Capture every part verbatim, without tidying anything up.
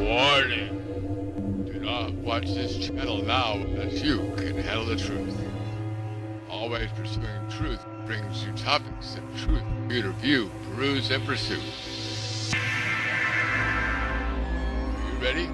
Warning! Do not watch this channel now unless you can handle the truth. Always pursuing truth brings you topics that truth for you to view, peruse, and pursue. Are you ready?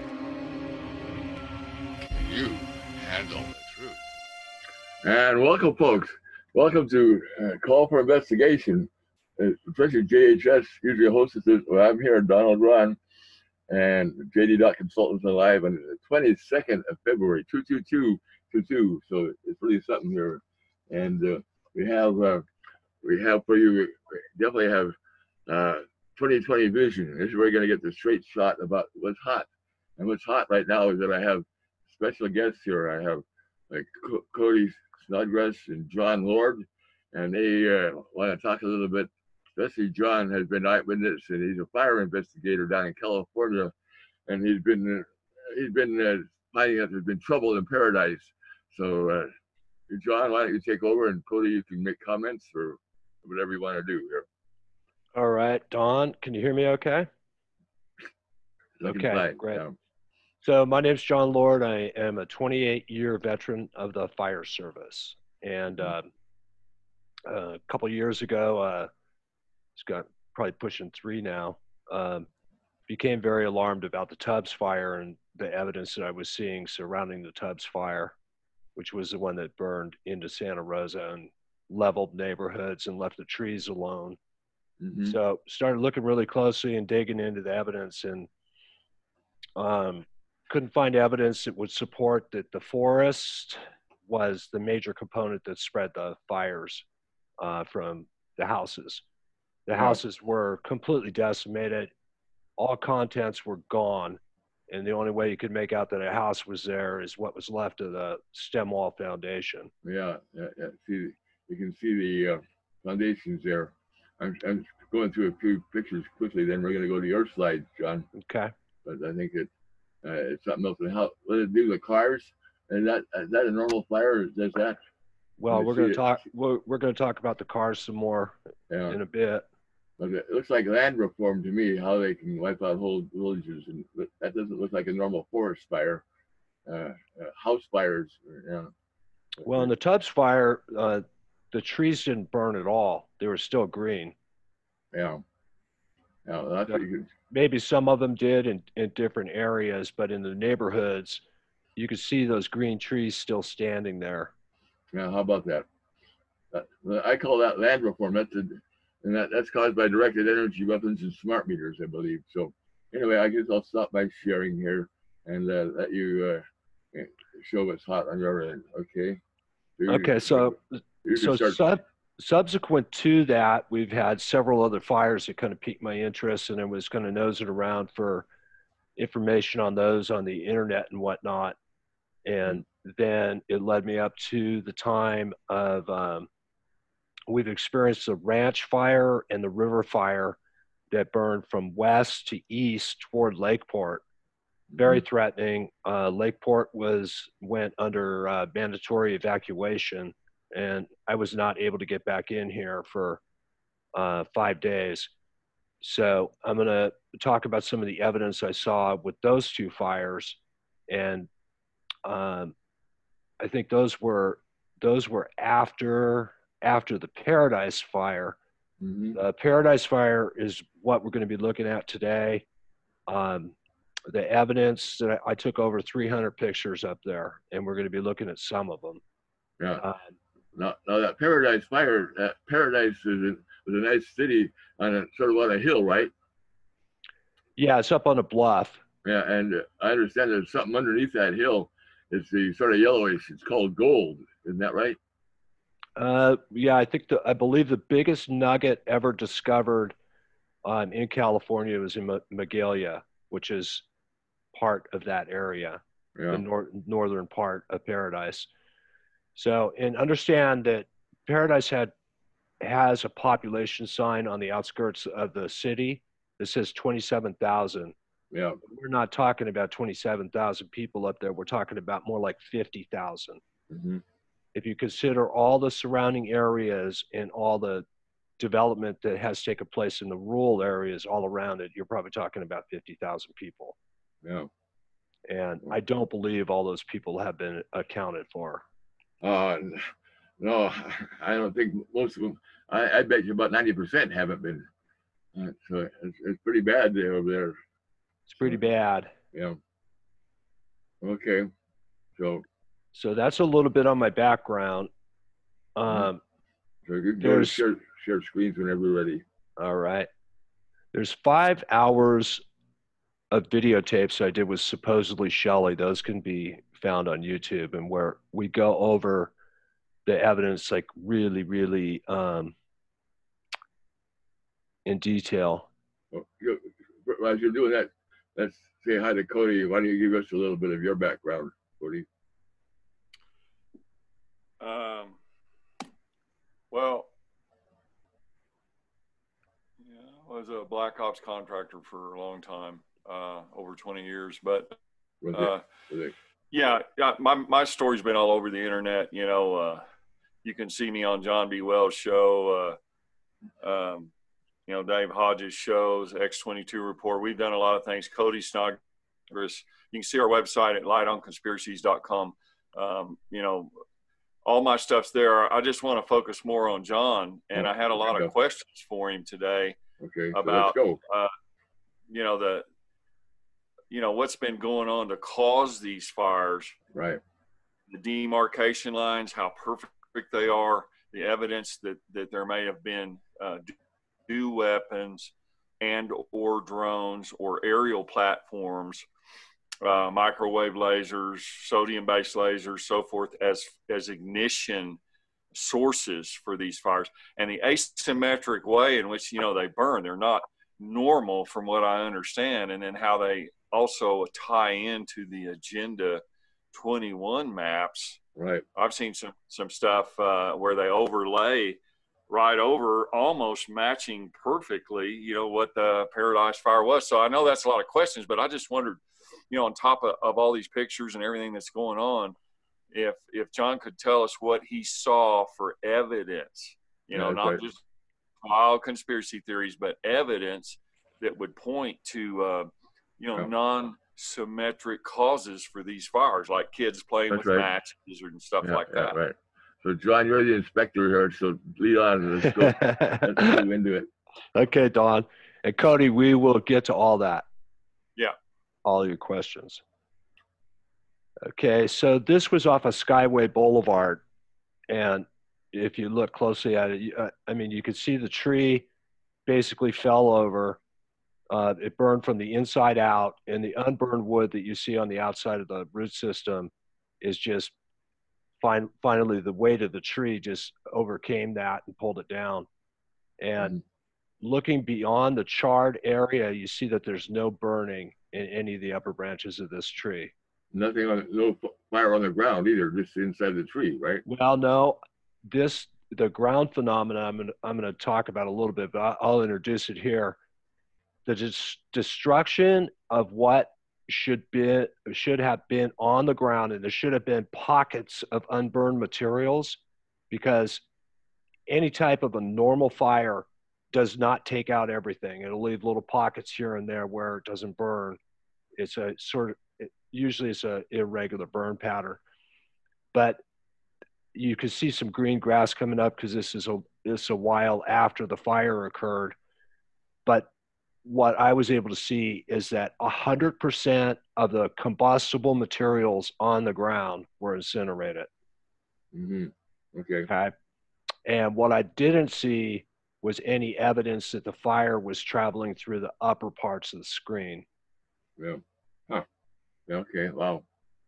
Can you handle the truth? And welcome, folks. Welcome to uh, Call for Investigation. Uh, especially J H S usually hosts this. Well, I'm here, Donald Ron, and J D Dot Consultants are live on the twenty-second of February, two two two two two. So it's really something here. And uh, we have uh, we have for you, we definitely have uh, twenty twenty vision. This is where you're going to get the straight shot about what's hot. And what's hot right now is that I have special guests here. I have like C- Cody Snodgrass and John Lord, and they uh, want to talk a little bit. Especially John has been eyewitness, and he's a fire investigator down in California, and he's been uh, he's been uh, finding that there's been trouble in Paradise. So, uh, John, why don't you take over, and Cody, you can make comments or whatever you want to do here. All right, Don, can you hear me okay? Looking okay, fine. great. Yeah. So my name's John Lord. I am a twenty-eight year veteran of the fire service. And uh, a couple years ago, uh, it's got probably pushing three now, um, became very alarmed about the Tubbs fire and the evidence that I was seeing surrounding the Tubbs fire, which was the one that burned into Santa Rosa and leveled neighborhoods and left the trees alone. Mm-hmm. So started looking really closely and digging into the evidence, and um, couldn't find evidence that would support that the forest was the major component that spread the fires uh, from the houses. The Yeah. houses were completely decimated. All contents were gone. And the only way you could make out that a house was there is what was left of the stem wall foundation. Yeah, yeah, yeah. See, you can see the uh, foundations there. I'm, I'm going through a few pictures quickly, then we're going to go to your slide, John. Okay. But I think it, uh, it's something else. And how, what it do, the cars? And that, is that a normal fire, or does that? Well, I we're see going it. to talk, we're, we're going to talk about the cars some more Yeah. in a bit. But it looks like land reform to me, how they can wipe out whole villages. And that doesn't look like a normal forest fire. Uh, uh, house fires, yeah. Well, in the Tubbs fire, uh, the trees didn't burn at all. They were still green. Yeah. Yeah, that's what you could, Maybe some of them did in, in different areas, but in the neighborhoods, you could see those green trees still standing there. yeah, how about that? Uh, I call that land reform. That's a, and that, that's caused by directed energy weapons and smart meters, I believe. So anyway, I guess I'll stop my sharing here and uh, let you uh, show what's hot on your end. Okay. You, Okay, so you so start. sub, subsequent to that, we've had several other fires that kind of piqued my interest, and I was kind of nosing around for information on those on the internet and whatnot. And then it led me up to the time of um, we've experienced the ranch fire and the river fire that burned from west to east toward Lakeport. Very threatening. Uh, Lakeport was went under uh, mandatory evacuation, and I was not able to get back in here for uh, five days. So I'm going to talk about some of the evidence I saw with those two fires, and um, I think those were those were after after the Paradise fire. Mm-hmm. The Paradise fire is what we're going to be looking at today. Um, the evidence that I, I took over three hundred pictures up there, and we're going to be looking at some of them. Yeah. Uh, now, now that Paradise fire, that Paradise is a, was a nice city on a sort of on a hill, right? yeah, it's up on a bluff. Yeah, and uh, I understand there's something underneath that hill. It's the sort of yellowish. It's called gold. Isn't that right? Uh, yeah, I think the I believe the biggest nugget ever discovered um, in California was in M- Magalia, which is part of that area, Yeah. the nor- northern part of Paradise. So, and understand that Paradise had has a population sign on the outskirts of the city that says twenty-seven thousand. Yeah. We're not talking about twenty-seven thousand people up there. We're talking about more like fifty thousand. Mm-hmm. If you consider all the surrounding areas and all the development that has taken place in the rural areas all around it, you're probably talking about fifty thousand people. Yeah. And I don't believe all those people have been accounted for. Uh, no, I don't think most of them. I, I bet you about ninety percent haven't been. Uh, so it's, it's pretty bad there over there. It's pretty So, bad. yeah. Okay. So. So that's a little bit on my background. Um, so you can go to there's share share screens whenever you're ready. all right. There's five hours of videotapes I did with supposedly Shelley. Those can be found on YouTube, and where we go over the evidence like really, really um, in detail. Well, you, as you're doing that, let's say hi to Cody. Why don't you give us a little bit of your background, Cody? Um, well, yeah, I was a Black Ops contractor for a long time, uh, over twenty years. But uh, yeah, yeah, my my story's been all over the internet. You know, uh, you can see me on John B. Wells' show. Uh, um, you know, Dave Hodges' shows, X twenty-two Report. We've done a lot of things. Cody Snodgrass. You can see our website at light on conspiracies dot com. Um, you know, all my stuff's there. I just want to focus more on John, and oh, I had a lot of questions for him today. Okay, about so let's go. Uh, you know the you know what's been going on to cause these fires, right? The demarcation lines, how perfect they are, the evidence that that there may have been uh, dew weapons and or drones or aerial platforms, uh, microwave lasers, sodium-based lasers, so forth, as as ignition sources for these fires, and the asymmetric way in which, you know, they burn. They're not normal from what I understand, and then how they also tie into the Agenda twenty-one maps. Right. I've seen some some stuff uh, where they overlay right over, almost matching perfectly, you know, what the Paradise Fire was. So I know that's a lot of questions, but I just wondered, you know, on top of, of all these pictures and everything that's going on, if if John could tell us what he saw for evidence, you know, yeah, not right. just wild conspiracy theories, but evidence that would point to, uh, you know, yeah. non-symmetric causes for these fires, like kids playing that's with right. matches and stuff yeah, like yeah, that. Right. So, John, you're the inspector here, so lead on. Let's go. Let's move into it. Okay, Don. And Cody, we will get to all that. Yeah. All your questions. Okay, so this was off of Skyway Boulevard. And if you look closely at it, uh, I mean, you could see the tree basically fell over. Uh, it burned from the inside out, and the unburned wood that you see on the outside of the root system is just fin- finally the weight of the tree just overcame that and pulled it down. And mm-hmm. looking beyond the charred area, you see that there's no burning in any of the upper branches of this tree. Nothing on, no fire on the ground either, just inside the tree, right? Well, no, this, the ground phenomena I'm going to I'm going to talk about a little bit, but I'll introduce it here. The dis- destruction of what should be should have been on the ground, and there should have been pockets of unburned materials, because any type of a normal fire does not take out everything. It'll leave little pockets here and there where it doesn't burn. It's a sort of, it, usually it's a irregular burn pattern. But you can see some green grass coming up because this is a this is a while after the fire occurred. But what I was able to see is that one hundred percent of the combustible materials on the ground were incinerated. Mm-hmm. Okay. Okay. And what I didn't see was any evidence that the fire was traveling through the upper parts of the screen. Yeah. Huh. Yeah, okay. Wow.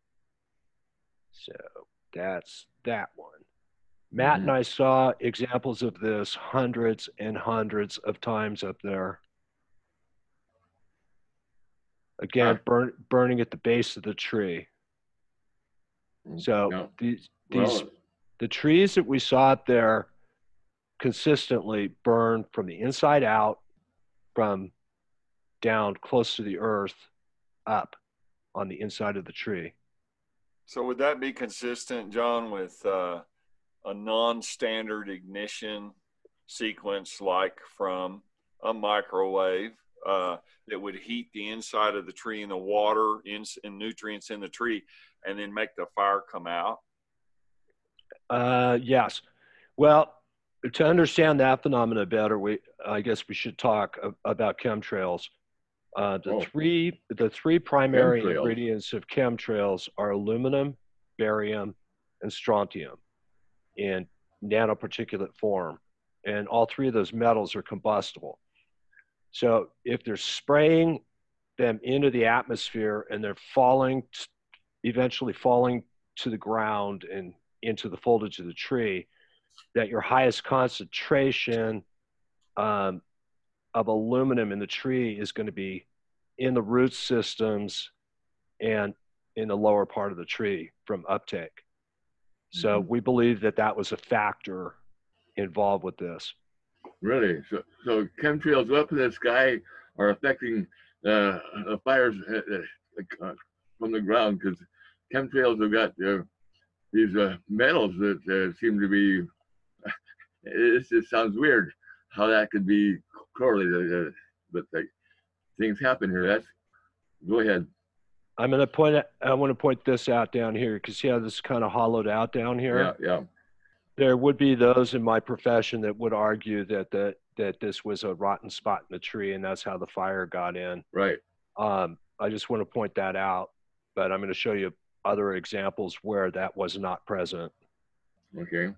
So that's that one. Matt mm-hmm. and I saw examples of this hundreds and hundreds of times up there. Again, huh. burn, burning at the base of the tree. So no. these, these well, the trees that we saw up there consistently burn from the inside out, from down close to the earth, up on the inside of the tree. So would that be consistent, John, with uh, a non-standard ignition sequence, like from a microwave uh, that would heat the inside of the tree and the water in, and nutrients in the tree, and then make the fire come out? Uh, yes. Well, to understand that phenomena better, we I guess we should talk a, about chemtrails. Uh, the Oh. three the three primary Chemtrails. ingredients of chemtrails are aluminum, barium, and strontium in nanoparticulate form, and all three of those metals are combustible. So if they're spraying them into the atmosphere and they're falling, eventually falling to the ground and into the foliage of the tree, that your highest concentration um, of aluminum in the tree is going to be in the root systems and in the lower part of the tree from uptake. So Mhm. we believe that that was a factor involved with this. Really? So, so chemtrails up in the sky are affecting uh, the fires uh, uh, from the ground, because chemtrails have got uh, these uh, metals that uh, seem to be. It just sounds weird how that could be correlated, uh, but like, things happen here. That's go ahead. I'm going to point it, I want to point this out down here because see how this is kind of hollowed out down here? Yeah, yeah. There would be those in my profession that would argue that the, that this was a rotten spot in the tree and that's how the fire got in. Right. Um, I just want to point that out, but I'm going to show you other examples where that was not present. Okay.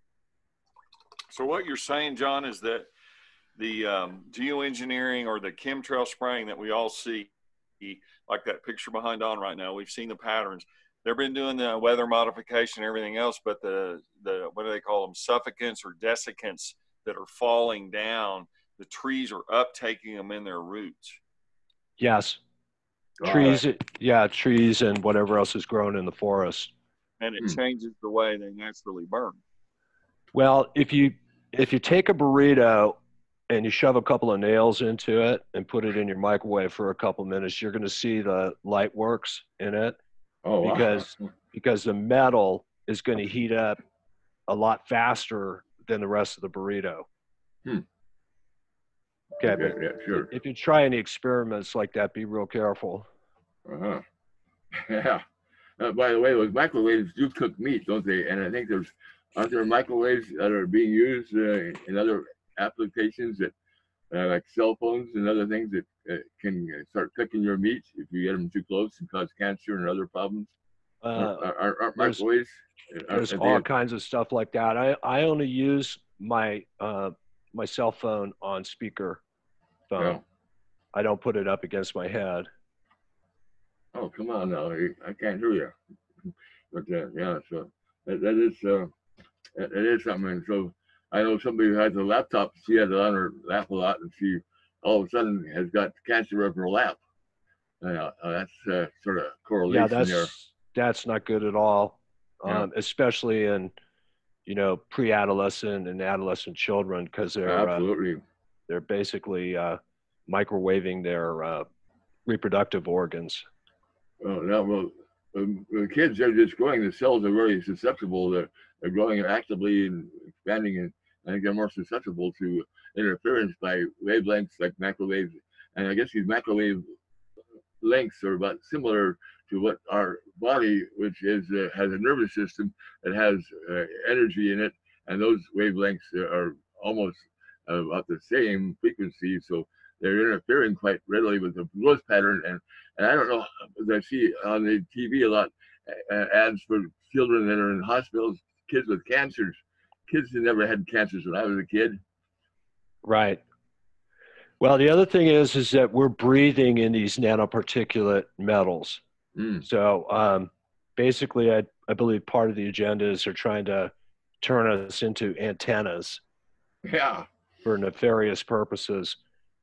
So what you're saying, John, is that the um, geoengineering or the chemtrail spraying that we all see, like that picture behind on right now, we've seen the patterns. They've been doing the weather modification and everything else, but the, the what do they call them, suffocants or desiccants that are falling down, the trees are uptaking them in their roots. Yes. Wow. Trees, yeah, trees and whatever else is grown in the forest. And it Hmm. changes the way they naturally burn. Well, if you if you take a burrito and you shove a couple of nails into it and put it in your microwave for a couple minutes, you're going to see the light works in it Oh, wow. because because the metal is going to heat up a lot faster than the rest of the burrito. Hmm. Okay, Okay, but yeah, sure. if you try any experiments like that, be real careful. Uh-huh. Yeah. Uh, by the way, those microwaves do cook meat, don't they? And I think there's aren't there microwaves that are being used uh, in other applications that, uh, like cell phones and other things that uh, can start cooking your meat if you get them too close and cause cancer and other problems? Uh, aren't, aren't, aren't there's- microwaves? There's aren't all they- kinds of stuff like that. I, I only use my uh, my cell phone on speaker phone. Yeah. I don't put it up against my head. Oh, come on now. I can't hear you. But uh, yeah, so that, that is uh, that, that is something. And so I know somebody who has a laptop. She has it on her lap a lot, and she all of a sudden has got cancer of her lap. Uh, that's uh, sort of correlation Yeah, that's there. that's not good at all, Yeah. um, especially in you know pre-adolescent and adolescent children because they're uh, Absolutely. they're basically uh, microwaving their uh, reproductive organs. Oh, no, well, um, the kids are just growing. The cells are very susceptible. They're, they're growing actively and expanding, and I think they're more susceptible to interference by wavelengths like microwaves. And I guess these microwave lengths are about similar to what our body, which is uh, has a nervous system that has uh, energy in it, and those wavelengths are almost uh, about the same frequency. So they're interfering quite readily with the growth pattern. And, and I don't know, as I see on the T V a lot, uh, ads for children that are in hospitals, kids with cancers. Kids that never had cancers when I was a kid. Right. Well, the other thing is, is that we're breathing in these nanoparticulate metals. Mm. So um, basically, I, I believe part of the agenda is they're trying to turn us into antennas Yeah. for nefarious purposes.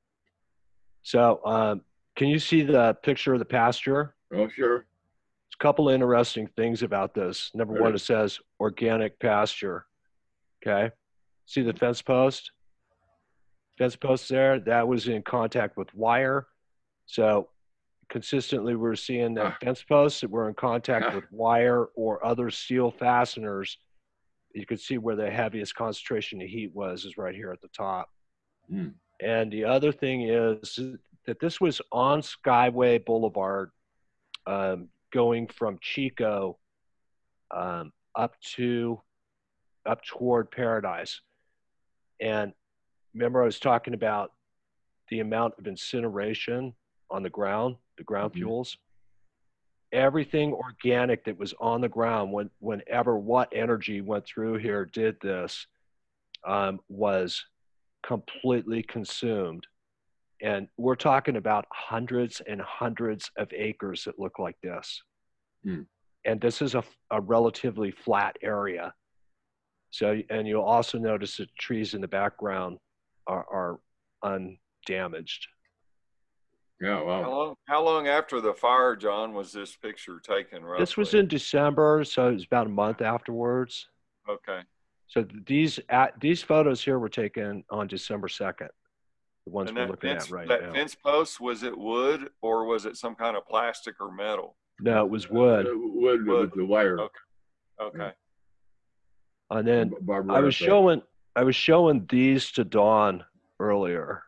So um, can you see the picture of the pasture? Oh, sure. There's a couple interesting things about this. Number Right. one, it says organic pasture. Okay. See the fence post? Fence post there, that was in contact with wire. So consistently we're seeing that Ah. fence posts that were in contact Ah. with wire or other steel fasteners. You could see where the heaviest concentration of heat was is right here at the top. Mm. And the other thing is that this was on Skyway Boulevard, um, going from Chico um, up to up toward Paradise. And remember, I was talking about the amount of incineration on the ground, the ground Mhm. fuels. Everything organic that was on the ground, when, whenever what energy went through here did this, um, was completely consumed. And we're talking about hundreds and hundreds of acres that look like this. Hmm. And this is a, a relatively flat area. So, and you'll also notice that trees in the background are, are undamaged. Yeah, How wow. long, how long after the fire, John, was this picture taken roughly? This was in December, so it was about a month afterwards. Okay. So these at, these photos here were taken on December second, the ones And we're that looking fence, at right that now. fence post, was it wood or was it some kind of plastic or metal? No, it was wood. Uh, wood, Wood. with the wire. Okay. Okay. And then Barbed I wire was fence. showing I was showing these to Dawn earlier.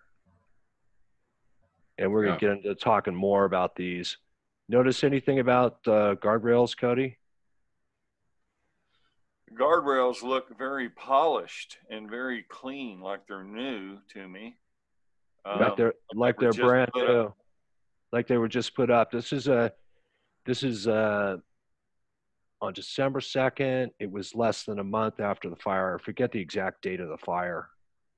And we're Yeah. gonna get into talking more about these. Notice anything about uh, guardrails, Cody? Guardrails look very polished and very clean, like they're new to me. Like Um, they're like were they're just brand put new. up. Like they were just put up. This is a this is uh on December second. It was less than a month after the fire. I forget the exact date of the fire.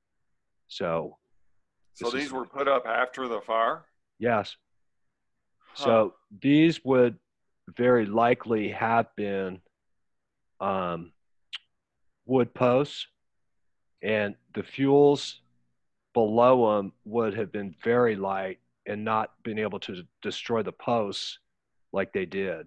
So So this these is- were put up after the fire? yes. Huh. So these would very likely have been um, wood posts, and the fuels below them would have been very light and not been able to destroy the posts like they did.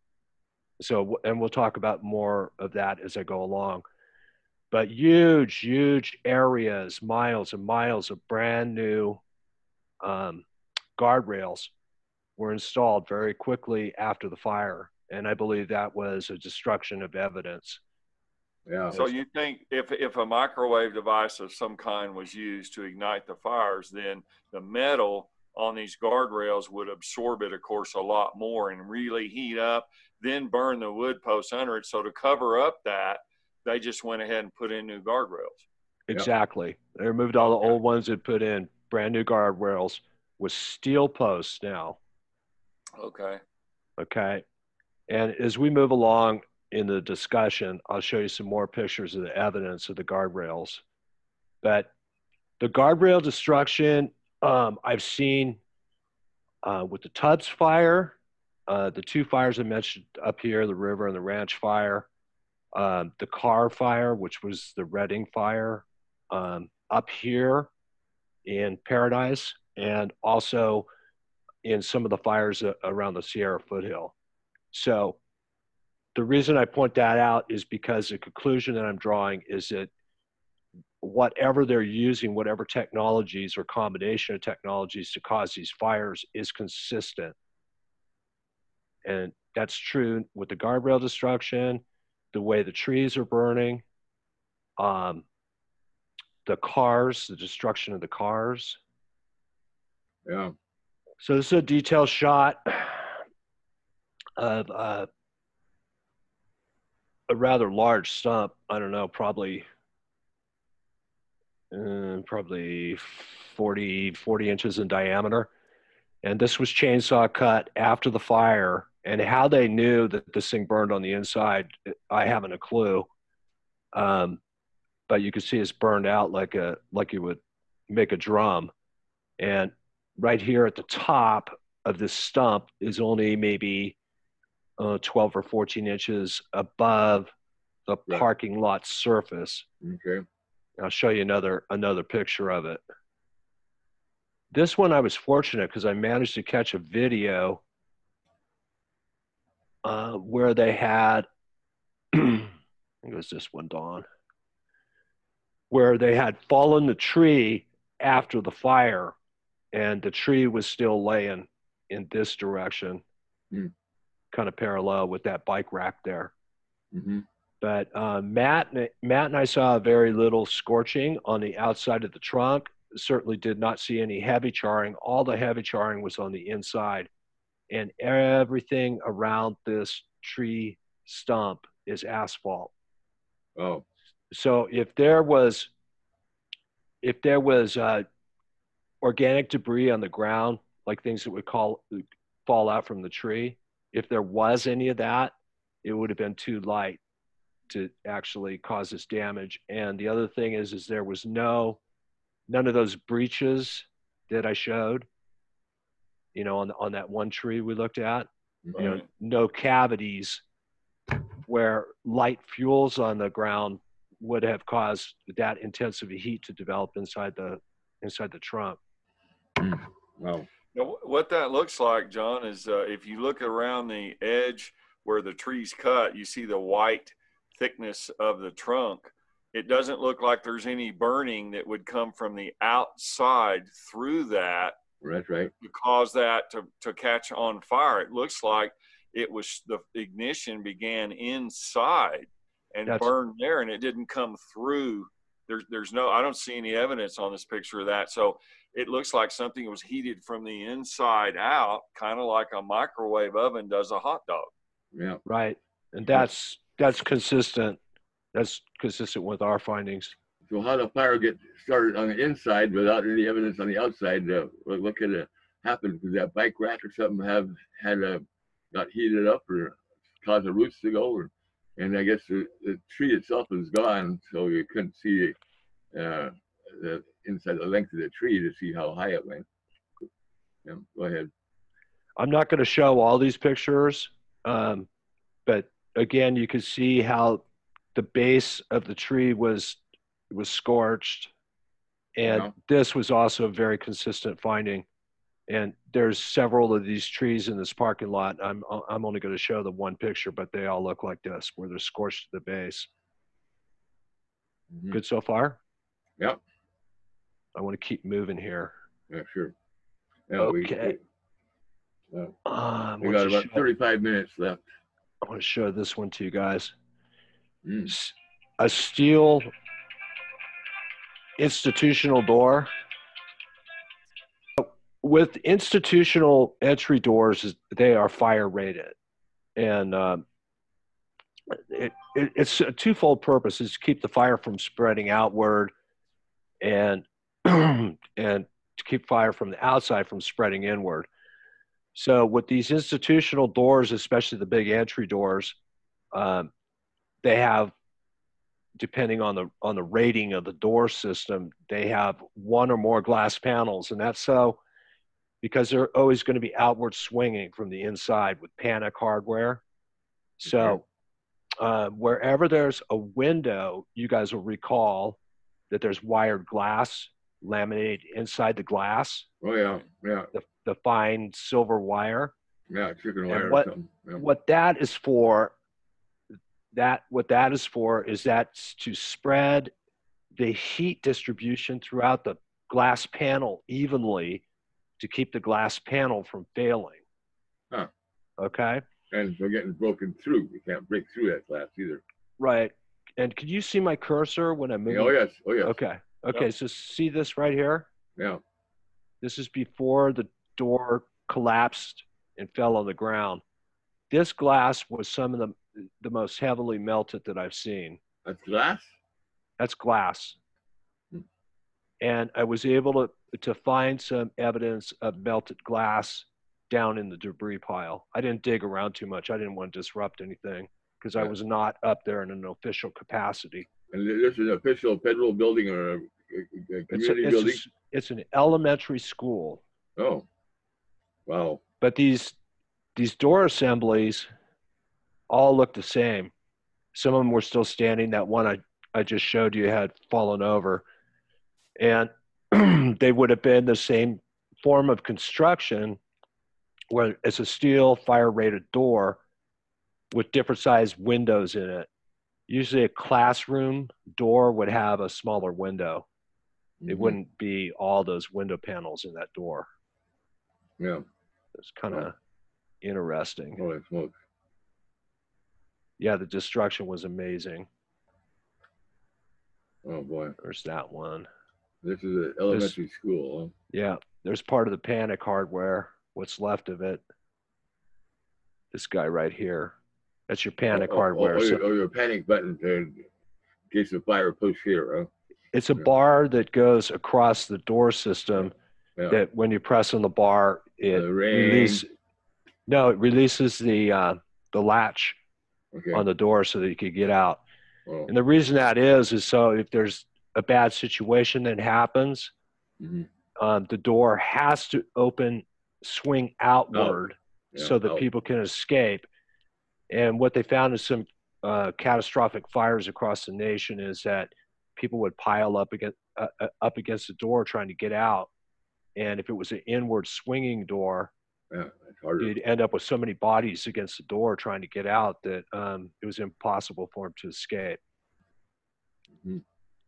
So, and we'll talk about more of that as I go along. But huge, huge areas, miles and miles of brand new um, guardrails were installed very quickly after the fire. And I believe that was a destruction of evidence. Yeah. So you think if, if a microwave device of some kind was used to ignite the fires, then the metal on these guardrails would absorb it, of course, a lot more and really heat up, then burn the wood posts under it. So to cover up that, they just went ahead and put in new guardrails. Exactly. They removed all Okay. the old ones and put in brand new guardrails with steel posts now. Okay. Okay. And as we move along in the discussion, I'll show you some more pictures of the evidence of the guardrails. But the guardrail destruction, um, I've seen uh, with the Tubbs fire, uh, the two fires I mentioned up here, the river and the ranch fire, um, the Carr fire, which was the Redding fire, um, up here in Paradise, and also in some of the fires around the Sierra foothill. So the reason I point that out is because the conclusion that I'm drawing is that whatever they're using, whatever technologies or combination of technologies to cause these fires is consistent. And that's true with the guardrail destruction, the way the trees are burning, um, the cars, the destruction of the cars. Yeah. So this is a detailed shot of uh, a rather large stump. I don't know, probably uh, probably forty, forty inches in diameter. And this was chainsaw cut after the fire. And how they knew that this thing burned on the inside, I haven't a clue. Um, but you can see it's burned out like a like you would make a drum. And right here at the top of this stump is only maybe uh, twelve or fourteen inches above the Right. parking lot surface. Okay. I'll show you another another picture of it. This one I was fortunate because I managed to catch a video uh, where they had, I think it was this one, Dawn, where they had fallen the tree after the fire, and the tree was still laying in this direction, Mm. kind of parallel with that bike rack there. Mm-hmm. But uh, Matt, Matt and I saw very little scorching on the outside of the trunk. certainly did not see any heavy charring. All the heavy charring was on the inside, and everything around this tree stump is asphalt. Oh, So if there was, if there was uh, organic debris on the ground, like things that would call fall out from the tree, if there was any of that, it would have been too light to actually cause this damage. And the other thing is, is there was no, none of those breaches that I showed, you know, on, on that one tree we looked at, mhm. you know, no cavities where light fuels on the ground would have caused that intensive heat to develop inside the, inside the trunk. Wow. Now, what that looks like, John, is uh, if you look around the edge where the tree's cut, you see the white thickness of the trunk. It doesn't look like there's any burning that would come from the outside through that That's right. to cause that to, to catch on fire. It looks like it was the ignition began inside and That's- burned there, and it didn't come through. There's, there's no, I don't see any evidence on this picture of that. So it looks like something was heated from the inside out, kind of like a microwave oven does a hot dog. Yeah. Right. And that's, that's consistent. That's consistent with our findings. So how the fire get started on the inside without any evidence on the outside? Uh, what, what could have happened? Could that bike rack or something have had a got heated up or caused the roots to go? Or, and I guess the, the tree itself is gone, so you couldn't see uh, the inside the length of the tree to see how high it went. Yeah, go ahead. I'm not going to show all these pictures, um, but again, you can see how the base of the tree was was scorched, and Wow. this was also a very consistent finding. And there's several of these trees in this parking lot. I'm I'm only going to show the one picture, but they all look like this, where they're scorched to the base. Mhm. Good so far? Yep. I want to keep moving here. Yeah, sure. Yeah, Okay. We, uh, Um, we got about thirty-five minutes left. I want to show this one to you guys. Mm. S- A steel institutional door. With institutional entry doors, they are fire rated, and um, it, it, it's a twofold purpose: is to keep the fire from spreading outward, and and to keep fire from the outside from spreading inward. So with these institutional doors, especially the big entry doors, um, they have, depending on the on the rating of the door system, they have one or more glass panels, and that's so because they're always going to be outward swinging from the inside with panic hardware. So uh, wherever there's a window, you guys will recall that there's wired glass laminated inside the glass, Oh yeah, yeah, the, the fine silver wire. yeah, chicken And wire what- or something. Yeah. What that is for, that what that is for is that's to spread the heat distribution throughout the glass panel evenly to keep the glass panel from failing. Huh. Okay. And we're getting broken through. You can't break through that glass either. Right. And can you see my cursor when I'm moving? Yeah, oh yes, oh yes. Okay. Okay. Yep. So see this right here? Yeah. This is before the door collapsed and fell on the ground. This glass was some of the the most heavily melted that I've seen. That's glass? That's glass. Hmm. And I was able to, to find some evidence of melted glass down in the debris pile. I didn't dig around too much. I didn't want to disrupt anything because I Yeah. was not up there in an official capacity. And this is an official federal building or a, a, a It's, a, community it's, building? a, it's an elementary school, Oh, wow. but these these door assemblies all look the same. Some of them were still standing. That one I, I just showed you had fallen over. And they would have been the same form of construction where it's a steel fire rated door with different sized windows in it. Usually a classroom door would have a smaller window. It Mhm. wouldn't be all those window panels in that door. Yeah. It's kind of interesting. Holy smokes. Yeah, the destruction was amazing. Oh boy. There's that one. This is an elementary school. Huh? Yeah, there's part of the panic hardware, what's left of it. This guy right here. That's your panic oh, hardware. Oh, oh, so, your, oh, your panic button to, in case the fire push here. Huh? it's a yeah. bar that goes across the door system yeah. that when you press on the bar, it the releases. No, it releases the uh, the latch okay. on the door so that you could get out. Oh. And the reason that is is so if there's a bad situation that happens, mm-hmm. um, the door has to open, swing outward, out. Yeah, so that out. people can escape. And what they found in some uh, catastrophic fires across the nation is that people would pile up against uh, up against the door trying to get out. And if it was an inward swinging door, yeah, it's harder. you'd end up with so many bodies against the door trying to get out that um, it was impossible for them to escape. Mm-hmm.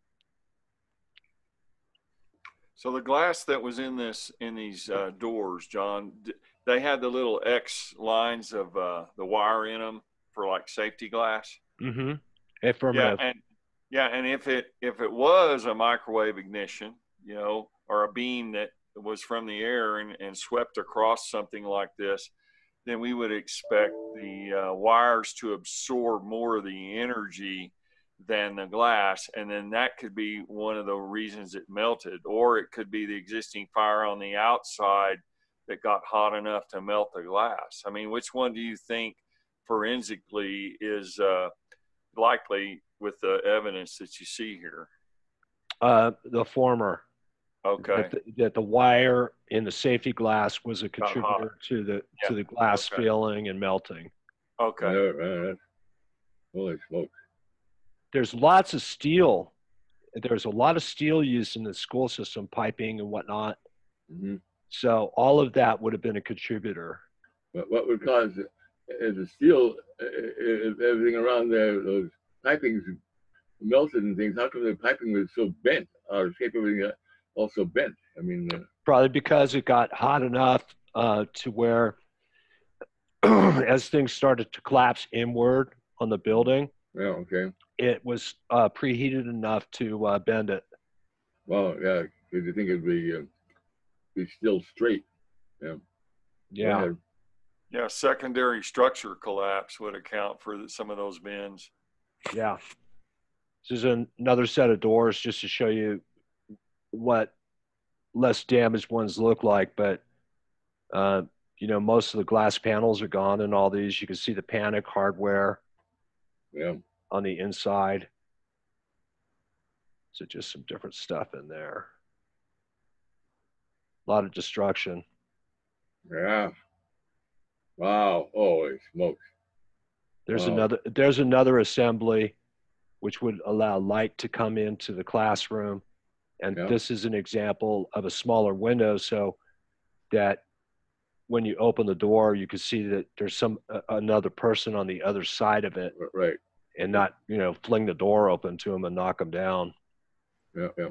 So the glass that was in this in these uh, doors, John, they had the little X lines of uh, the wire in them for like safety glass. Mm-hmm. Affirmative. Yeah, and yeah, and if it if it was a microwave ignition, you know, or a beam that was from the air and, and swept across something like this, then we would expect the uh, wires to absorb more of the energy than the glass, and then that could be one of the reasons it melted, or it could be the existing fire on the outside that got hot enough to melt the glass. I mean, which one do you think forensically is uh, likely with the evidence that you see here? Uh, the former. Okay. That the, that the wire in the safety glass was a contributor to the yeah. to the glass okay. failing and melting. Okay. Yeah, holy smoke. There's lots of steel. There's a lot of steel used in the school system, piping and whatnot. Mm-hmm. So all of that would have been a contributor. But what would cause it is the steel, if everything around there, those pipings melted and things, how come the piping was so bent, or shape everything also bent? I mean, uh, probably because it got hot enough uh, to where as things started to collapse inward on the building, yeah, okay. it was uh, preheated enough to uh, bend it. Well, yeah, because you think it'd be, uh, be still straight. Yeah. Yeah. Yeah, secondary structure collapse would account for some of those bends. Yeah. This is another set of doors just to show you what less damaged ones look like, but uh, you know, most of the glass panels are gone in all these. You can see the panic hardware yeah. on the inside. So just some different stuff in there. A lot of destruction. Yeah. Wow. Holy smokes. There's wow. another there's another assembly which would allow light to come into the classroom. And yeah. this is an example of a smaller window so that when you open the door, you can see that there's some uh, another person on the other side of it. Right. And not, you know, fling the door open to them and knock them down. Yeah, yeah.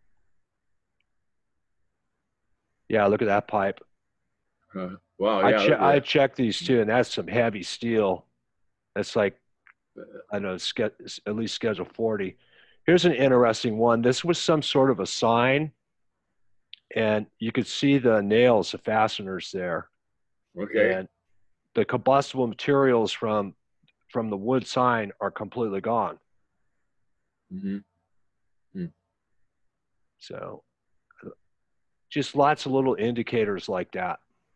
Yeah, look at that pipe. Uh, wow, I, yeah. che- I checked these too, and that's some heavy steel. That's like, I don't know, ske- at least schedule forty. Here's an interesting one. This was some sort of a sign, and you could see the nails, the fasteners there. Okay. And the combustible materials from from the wood sign are completely gone. Mm-hmm. Mm. So just lots of little indicators like that.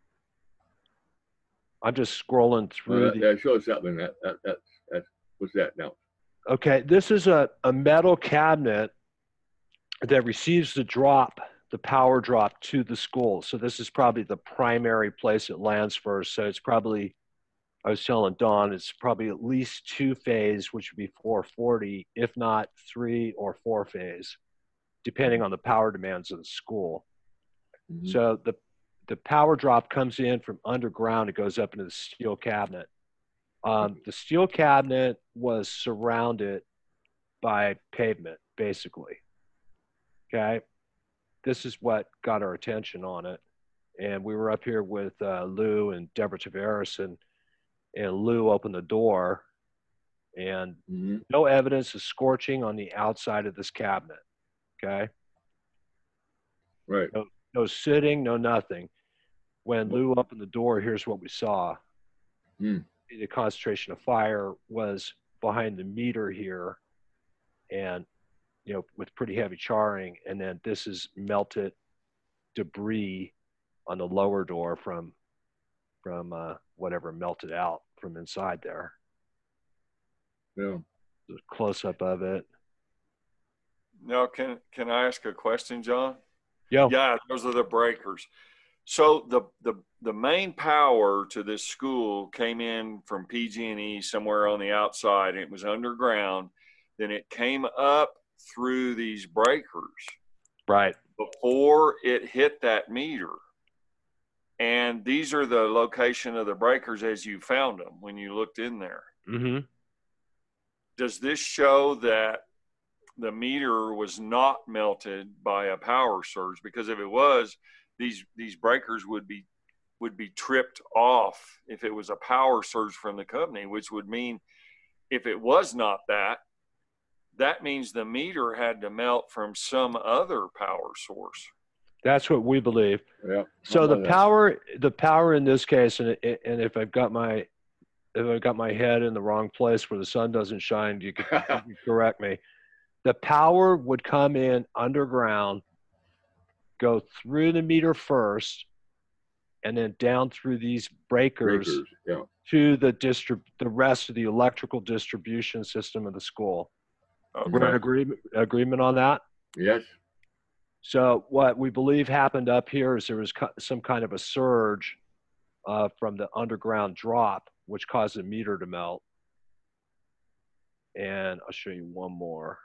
I'm just scrolling through. Well, that, the, that shows something. That, that, that, that, what's that now? Okay, this is a, a metal cabinet that receives the drop, the power drop to the school. So this is probably the primary place it lands first. So it's probably, I was telling Don, it's probably at least two phase, which would be four forty, if not three or four phase, depending on the power demands of the school. Mm-hmm. So the the power drop comes in from underground. It goes up into the steel cabinet. Um, the steel cabinet was surrounded by pavement, basically. Okay. This is what got our attention on it. And we were up here with uh, Lou and Deborah Tavares, and, and Lou opened the door, and mm-hmm. no evidence of scorching on the outside of this cabinet. Okay. Right. No, no sitting, no nothing. When Lou opened the door, here's what we saw. Hmm. The concentration of fire was behind the meter here, and you know, with pretty heavy charring, and then this is melted debris on the lower door from from uh, whatever melted out from inside there. Yeah. The close up of it. Now, can can I ask a question, John? Yeah. Yeah, those are the breakers. So the the the main power to this school came in from P G and E somewhere on the outside. It was underground. Then it came up through these breakers. Right. Before it hit that meter. And these are the location of the breakers as you found them when you looked in there. Mm-hmm. Does this show that the meter was not melted by a power surge? Because if it was, these these breakers would be would be tripped off if it was a power surge from the company, which would mean if it was not that, that means the meter had to melt from some other power source. That's what we believe. Yeah. So the power, the power in this case, and and if I've got my if I've got my head in the wrong place where the sun doesn't shine, you can, you can correct me. The power would come in underground, go through the meter first, and then down through these breakers, breakers yeah. to the distrib- the rest of the electrical distribution system of the school. Okay. We're in agreement agreement on that? Yes. So what we believe happened up here is there was co- some kind of a surge uh, from the underground drop, which caused the meter to melt. And I'll show you one more.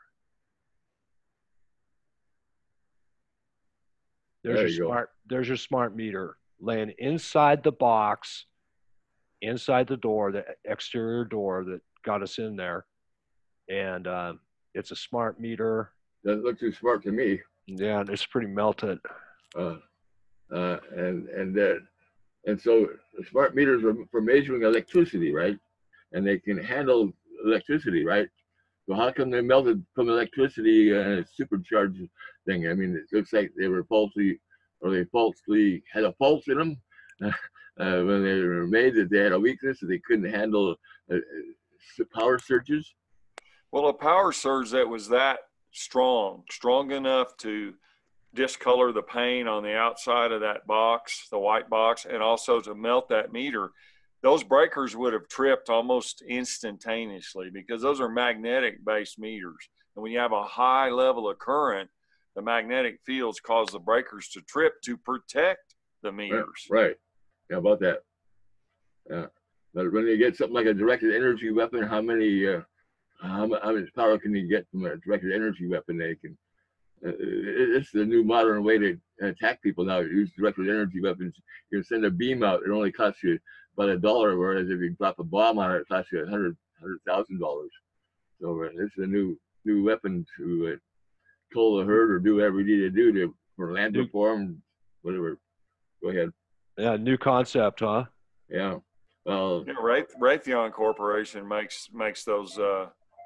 There's There your you smart. There's your smart meter laying inside the box, inside the door, the exterior door that got us in there, and um, it's a smart meter. Doesn't look too smart to me. Yeah, it's pretty melted. Uh, uh, and and uh, and so the smart meters are for measuring electricity, right? And they can handle electricity, right? So how come they melted from electricity uh, supercharged thing? I mean, it looks like they were falsely, or they falsely had a fault in them uh, uh, when they were made, that they had a weakness that they couldn't handle uh, power surges. Well, a power surge that was that strong, strong enough to discolor the paint on the outside of that box, the white box, and also to melt that meter, those breakers would have tripped almost instantaneously because those are magnetic based meters. And when you have a high level of current, the magnetic fields cause the breakers to trip to protect the meters. Right. right. Yeah, about that. Yeah. But when you get something like a directed energy weapon, how many, uh, how, how much power can you get from a directed energy weapon? They can. Uh, it's the new modern way to attack people now. Use directed energy weapons. You can send a beam out. It only costs you about a dollar, whereas if you drop a bomb on it, it costs you a hundred, hundred thousand dollars. So uh, this is a new new weapon to uh, control the herd or do whatever you need to do to for land New- reform, whatever. Go ahead. Yeah, new concept, huh? Yeah. Well. Yeah, Rayth- Raytheon Corporation makes makes those uh,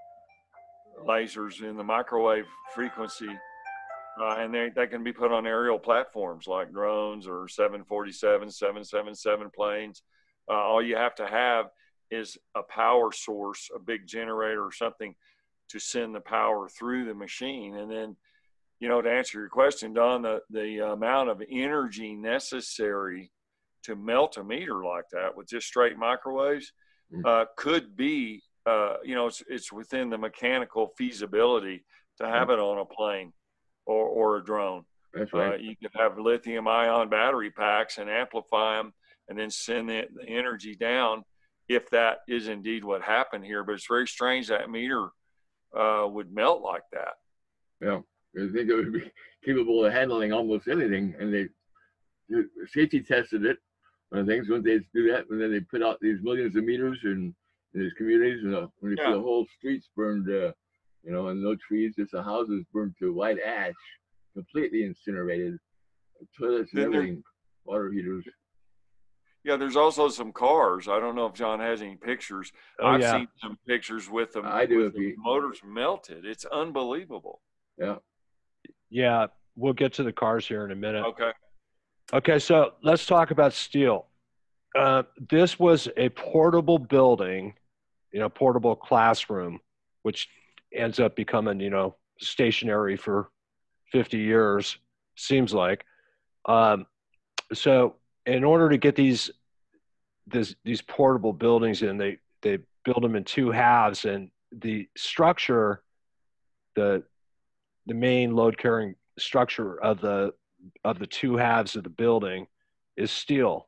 lasers in the microwave frequency. Uh, and they, they can be put on aerial platforms like drones or seven forty-seven, seven seventy-seven planes. Uh, all you have to have is a power source, a big generator or something to send the power through the machine. And then, you know, to answer your question, Don, the, the amount of energy necessary to melt a meter like that with just straight microwaves uh, could be, uh, you know, it's, it's within the mechanical feasibility to have it on a plane. Or, or a drone. That's right. Uh, you could have lithium ion battery packs and amplify them and then send the, the energy down if that is indeed what happened here. But it's very strange that meter uh, would melt like that. Yeah, I think it would be capable of handling almost anything. And they, they safety tested it on things when they do that, and then they put out these millions of meters in, in these communities, and uh, when you Yeah. see the whole streets burned, uh, you know, and no trees, just the houses burned to white ash, completely incinerated, toilets and Then there- everything, water heaters. Yeah, there's also some cars. I don't know if John has any pictures. Oh, I've yeah. seen some pictures with them. I do, with if the you- motors melted. It's unbelievable. Yeah, Yeah, we'll get to the cars here in a minute. Okay. Okay, so let's talk about steel. Uh, this was a portable building, you know, portable classroom, which ends up becoming, you know, stationary for fifty years, seems like. Um, so in order to get these this, these portable buildings in, they, they build them in two halves, and the structure, the the main load carrying structure of the of the two halves of the building is steel.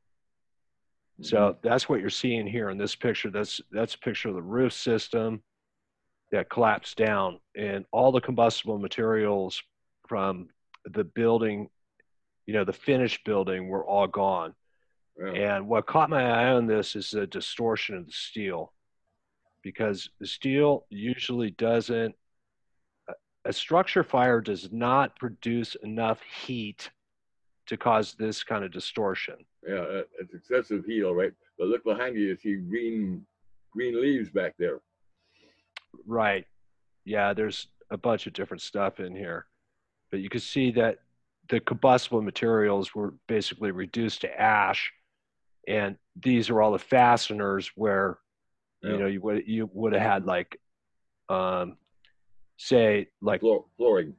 So that's what you're seeing here in this picture. That's that's a picture of the roof system that collapsed down, and all the combustible materials from the building, you know, the finished building, were all gone. Yeah. And what caught my eye on this is the distortion of the steel, because the steel usually doesn't, a structure fire does not produce enough heat to cause this kind of distortion. Yeah, uh, it's excessive heat, all right. But look behind you, you see green, green leaves back there. Right. Yeah, there's a bunch of different stuff in here. But you can see that the combustible materials were basically reduced to ash. And these are all the fasteners where, Yeah. you know, you would you would have had like, um, say like Floor, flooring.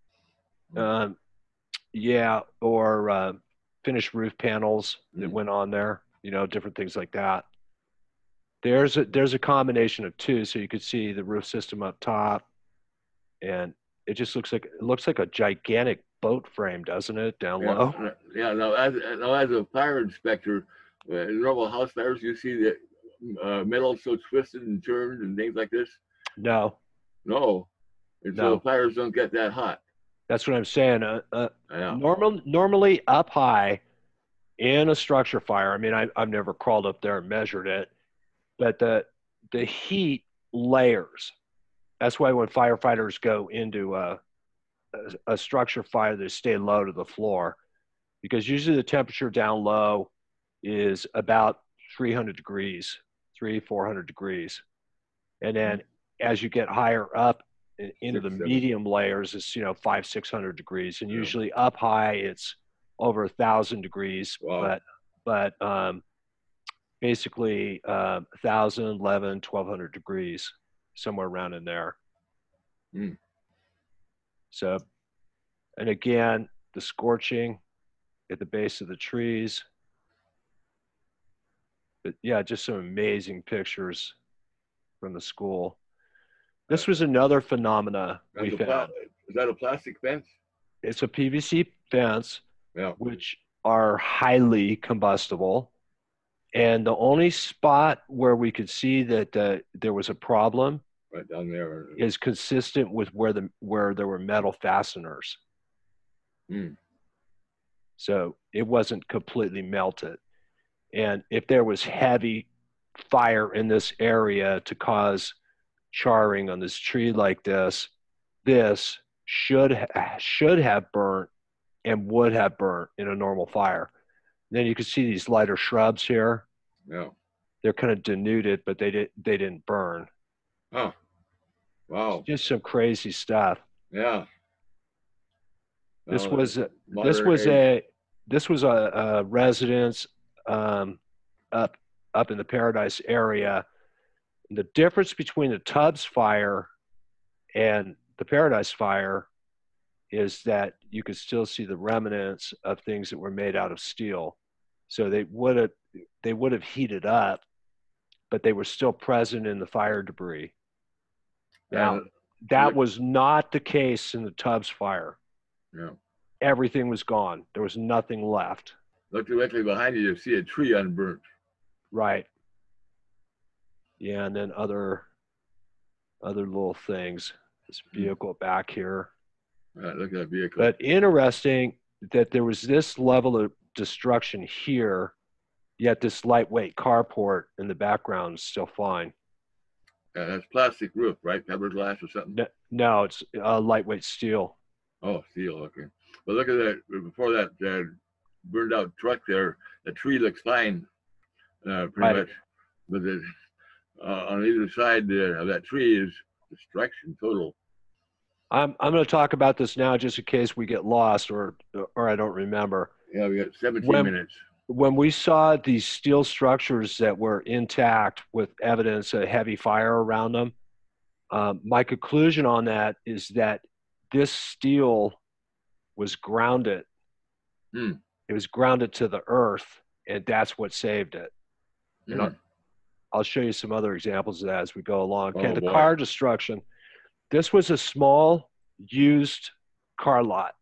um, yeah, or uh, finished roof panels that Mm. went on there. You know, different things like that. There's a there's a combination of two, so you could see the roof system up top, and it just looks like it looks like a gigantic boat frame, doesn't it, down Yeah, low? uh, yeah. Now, as now as a fire inspector, uh, in normal house fires, you see that uh, metal so twisted and turned and things like this. No, No, and so No. the fires don't get that hot. that's what I'm saying. Uh, uh, Yeah. normal normally up high in a structure fire. I mean, I, I've never crawled up there and measured it, but the the heat layers. That's why when firefighters go into a, a, a structure fire, they stay low to the floor, because usually the temperature down low is about three hundred degrees, three, four hundred degrees. And then as you get higher up in- into Six, the seven. medium layers, it's, you know, five, six hundred degrees. And Yeah. usually up high, it's over a thousand degrees. Wow. But, but um, basically uh, one thousand, eleven, twelve hundred degrees, somewhere around in there. Mm. So, and again, the scorching at the base of the trees. But yeah, just some amazing pictures from the school. This was another phenomena we That's a pla- found. is that a plastic fence? It's a P V C fence, Yeah. which are highly combustible. And the only spot where we could see that uh, there was a problem Right down there. is consistent with where the where there were metal fasteners. Mm. So it wasn't completely melted. And if there was heavy fire in this area to cause charring on this tree like this, this should ha- should have burnt and would have burnt in a normal fire. Then you can see these lighter shrubs here. Yeah. They're kind of denuded, but they did they didn't burn. Oh. Wow. Just some crazy stuff. Yeah. This Well, was a, modern this was age. a this was a, a residence um, up up in the Paradise area. The difference between the Tubbs fire and the Paradise fire is that you could still see the remnants of things that were made out of steel. So they would have they would have heated up, but they were still present in the fire debris. Now, And, that look- was not the case in the Tubbs fire. yeah. Everything was gone. There was nothing left. Look directly behind you, you see a tree unburnt. Right. Yeah, and then other other little things. This vehicle back here. Right, look at that vehicle. But interesting that there was this level of destruction here, yet this lightweight carport in the background is still fine. Yeah, that's plastic roof, right? Fiberglass or something? No, no it's uh, lightweight steel. Oh, steel, okay. But look at that, before that uh, burned out truck there, the tree looks fine, uh, pretty Right. much. But the, uh, on either side uh, of that tree is destruction total. I'm I'm going to talk about this now just in case we get lost or or I don't remember. Yeah, we got seventeen When minutes. when we saw these steel structures that were intact with evidence of heavy fire around them, um, my conclusion on that is that this steel was grounded. Hmm. It was grounded to the earth, and that's what saved it. And Hmm. I'll, I'll show you some other examples of that as we go along. Okay, Oh, the boy. car destruction. This was a small used car lot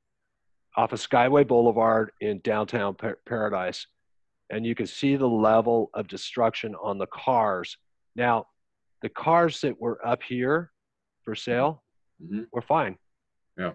off of Skyway Boulevard in downtown Par- Paradise. And you can see the level of destruction on the cars. Now, the cars that were up here for sale Hmm. were fine. Yeah.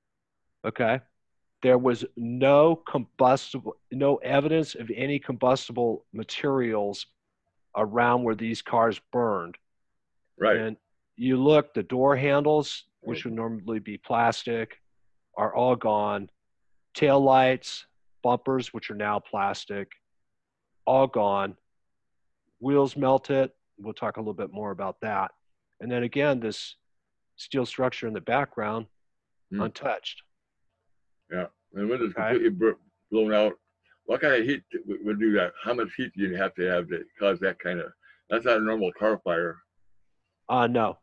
Okay. There was no combustible, no evidence of any combustible materials around where these cars burned. Right. And you look, the door handles, which Oh. would normally be plastic, are all gone. Tail lights, bumpers, which are now plastic, all gone. Wheels melted. We'll talk a little bit more about that. And then again, this steel structure in the background, Hmm. untouched. Yeah. And when it's Okay. completely bur- blown out, what kind of heat would would do that? How much heat do you have to have to cause that kind of? That's not a normal car fire. Uh, no,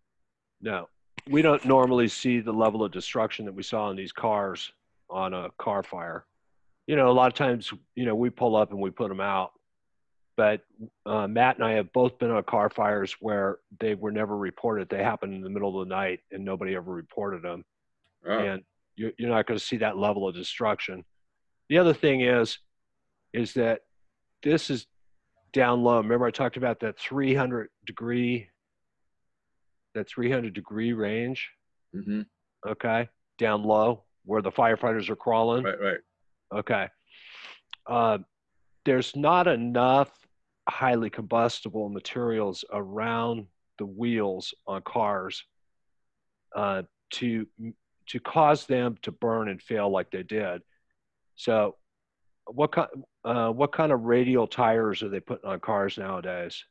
no. We don't normally see the level of destruction that we saw in these cars on a car fire. You know, a lot of times, you know, we pull up and we put them out. But uh, Matt and I have both been on car fires where they were never reported. They happened in the middle of the night and nobody ever reported them. Oh. And you're, you're not going to see that level of destruction. The other thing is, is that this is down low. Remember I talked about that three hundred degree, that three hundred degree range, Hmm. okay, down low where the firefighters are crawling. Right. Right. Okay. Uh, there's not enough highly combustible materials around the wheels on cars uh, to to cause them to burn and fail like they did. So, what kind uh, what kind of radial tires are they putting on cars nowadays?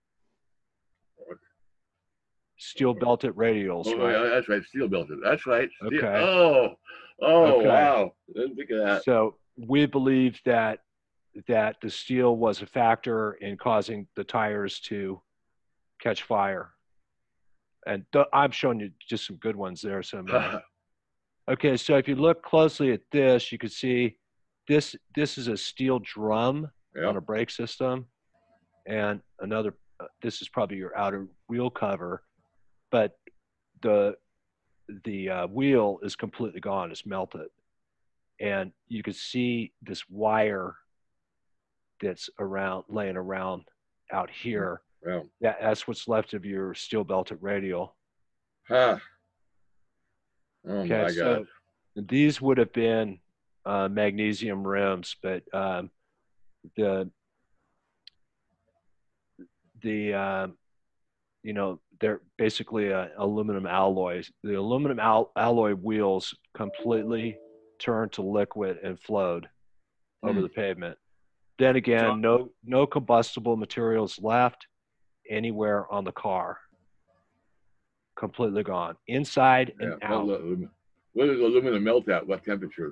Steel belted radials, Oh, right? yeah, that's right. Steel belted. That's right. Steel. Okay. Oh. Oh. Okay. Wow. Didn't think of that. So we believe that that the steel was a factor in causing the tires to catch fire. And th- I'm showing you just some good ones there. Some uh, okay. So if you look closely at this, you can see this. This is a steel drum Yeah. on a brake system, and another. Uh, this is probably your outer wheel cover, but the the uh, wheel is completely gone. It's melted, and you can see this wire that's around laying around out here. Yeah. Yeah, that's what's left of your steel belted radial. Huh. Oh Okay, my so God. these would have been uh, magnesium rims, but um, the the uh, you know they're basically uh, aluminum alloys. The aluminum al- alloy wheels completely turned to liquid and flowed over Hmm. the pavement. Then again, John, no no combustible materials left anywhere on the car. Completely gone, inside Yeah. and What, out. alu- what does aluminum melt at? What temperature?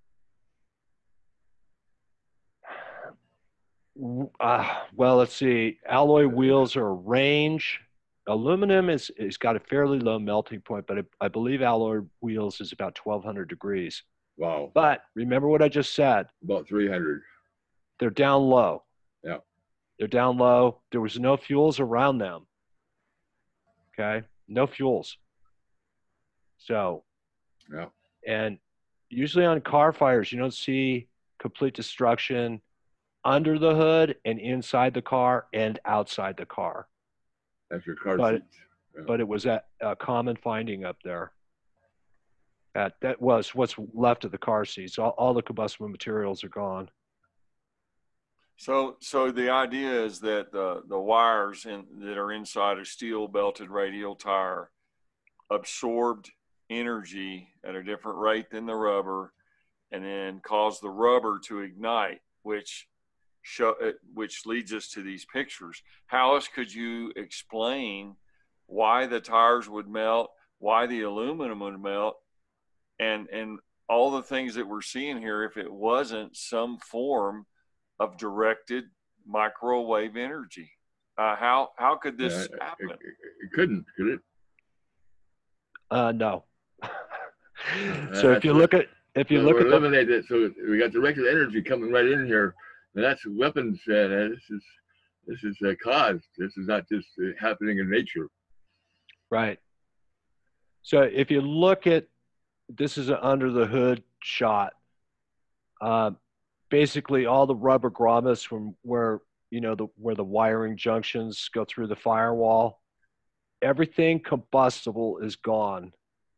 Uh, well, let's see. Alloy wheels are range. Aluminum is is got a fairly low melting point, but I, I believe alloy wheels is about twelve hundred degrees. Wow. But remember what I just said. About three hundred. They're down low. Yeah. They're down low. There was no fuels around them. Okay, no fuels. So, Yeah. and usually on car fires, you don't see complete destruction under the hood and inside the car and outside the car. That's your car But seats. Yeah. but it was a, a common finding up there. That that was what's left of the car seats. All, all the combustible materials are gone. So, so the idea is that the the wires in, that are inside a steel belted radial tire absorbed energy at a different rate than the rubber, and then caused the rubber to ignite, which show which leads us to these pictures. How else could you explain why the tires would melt, why the aluminum would melt, and and all the things that we're seeing here, if it wasn't some form of directed microwave energy. Uh, how how could this Yeah, happen? it, it, it couldn't, could it? Uh, no. Uh, So if that's you it. look at if you So look we're at the eliminated it. So we got directed energy coming right in here, and that's weapons. Uh, this is this is uh, caused. This is not just uh, happening in nature. right. So if you look at this is an under the hood shot. Uh, basically, all the rubber grommets from where you know the where the wiring junctions go through the firewall, everything combustible is gone.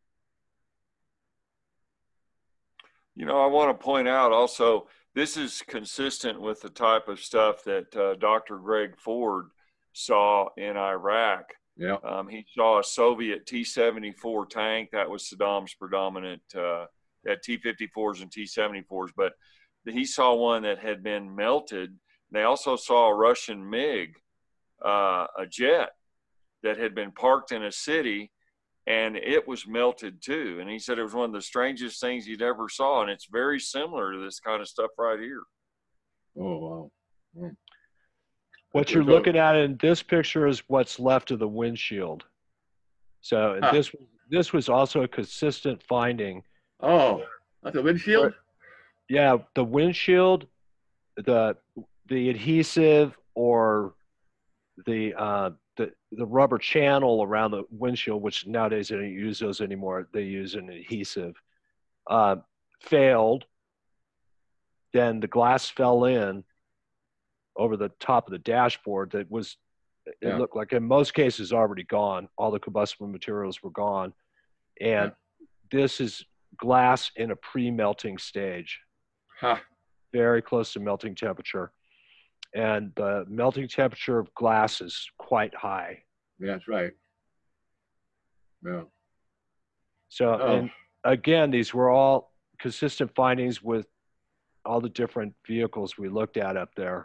You know, I want to point out also, this is consistent with the type of stuff that uh, Doctor Greg Ford saw in Iraq. Yeah. Um, he saw a Soviet T seventy-four tank. That was Saddam's predominant, uh, at T fifty-fours and T seventy-fours, but he saw one that had been melted. They also saw a Russian MiG, uh, a jet that had been parked in a city, and it was melted too. And he said it was one of the strangest things he'd ever saw. And it's very similar to this kind of stuff right here. Oh wow. Hmm. What That's you're what's up. looking at in this picture is what's left of the windshield. So Huh. this this was also a consistent finding. Oh, that's a windshield. Yeah, the windshield, the the adhesive or the uh, the the rubber channel around the windshield, which nowadays they don't use those anymore. They use an adhesive. Uh, failed. Then the glass fell in over the top of the dashboard. That was it Yeah. looked like in most cases already gone. All the combustible materials were gone, and Yeah. this is glass in a pre-melting stage. Ha. Very close to melting temperature. And the melting temperature of glass is quite high. Yeah, that's right. Yeah. So, Oh. and again, these were all consistent findings with all the different vehicles we looked at up there.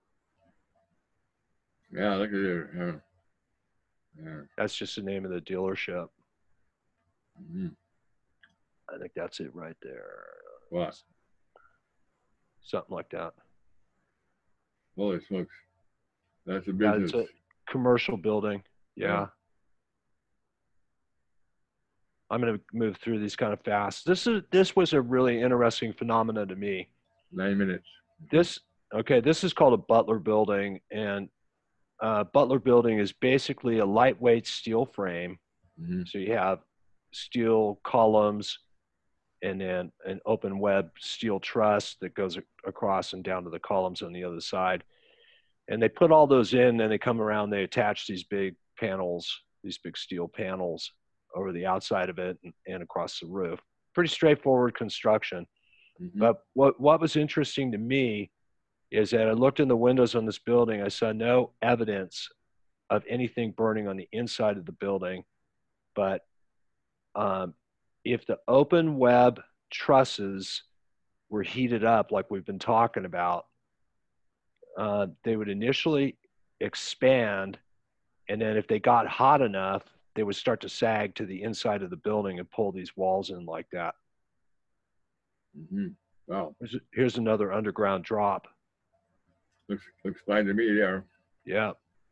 Yeah. Look at it. Yeah. Yeah. That's just the name of the dealership. Mm-hmm. I think that's it right there. What? Something like that. Holy smokes. That's a Yeah, business. it's a commercial building. Yeah. Yeah. I'm going to move through these kind of fast. This is this was a really interesting phenomenon to me. Nine minutes. This okay. This is called a Butler building, and uh, Butler building is basically a lightweight steel frame. Mm-hmm. So you have steel columns, and then an open web steel truss that goes across and down to the columns on the other side. And they put all those in, and they come around. They attach these big panels, these big steel panels over the outside of it and, and across the roof. Pretty straightforward construction. Mm-hmm. But what, what was interesting to me is that I looked in the windows on this building. I saw no evidence of anything burning on the inside of the building. But um, if the open web trusses were heated up like we've been talking about, uh, they would initially expand. And then if they got hot enough, they would start to sag to the inside of the building and pull these walls in like that. Mm-hmm. Wow. Here's, here's another underground drop. Looks looks fine to me there. Yeah.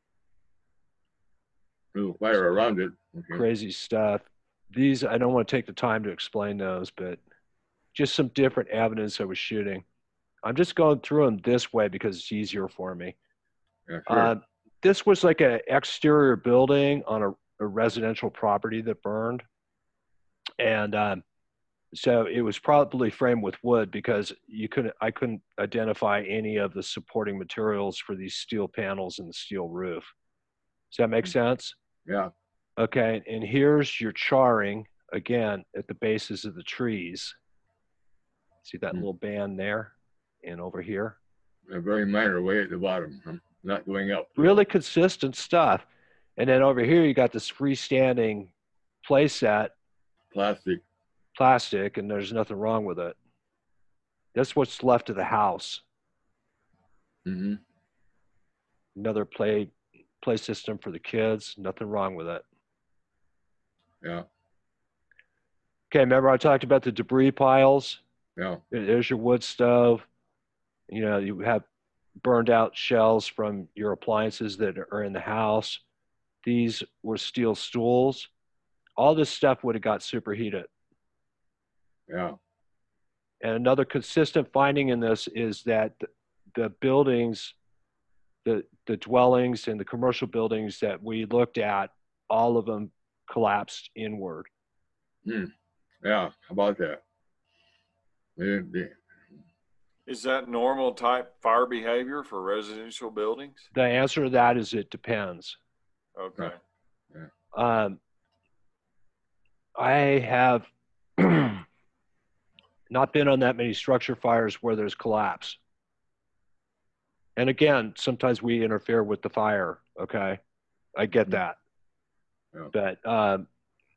Little fire around it. Okay. Crazy stuff. These, I don't want to take the time to explain those, but just some different evidence I was shooting. I'm just going through them this way because it's easier for me. Yeah, sure. Uh, this was like an exterior building on a, a residential property that burned. And um, so it was probably framed with wood because you couldn't, I couldn't identify any of the supporting materials for these steel panels and the steel roof. Does that make sense? Yeah. Okay, and here's your charring, again, at the bases of the trees. See that Hmm. little band there and over here? A very minor way at the bottom. Huh? Not going up. Really consistent stuff. And then over here, you got this freestanding playset, Plastic. plastic, and there's nothing wrong with it. That's what's left of the house. Mm-hmm. Another play play system for the kids, nothing wrong with it. Yeah. Okay, remember I talked about the debris piles? Yeah. There's your wood stove. You know, you have burned out shells from your appliances that are in the house. These were steel stools. All this stuff would have got superheated. Yeah. And another consistent finding in this is that the buildings, the, the dwellings and the commercial buildings that we looked at, all of them collapsed inward. Hmm. Yeah. How about that? They, they, Is that normal type fire behavior for residential buildings? The answer to that is it depends. Okay. Um, I have not been on that many structure fires where there's collapse. And again, sometimes we interfere with the fire. Okay. I get that. Yeah. But um,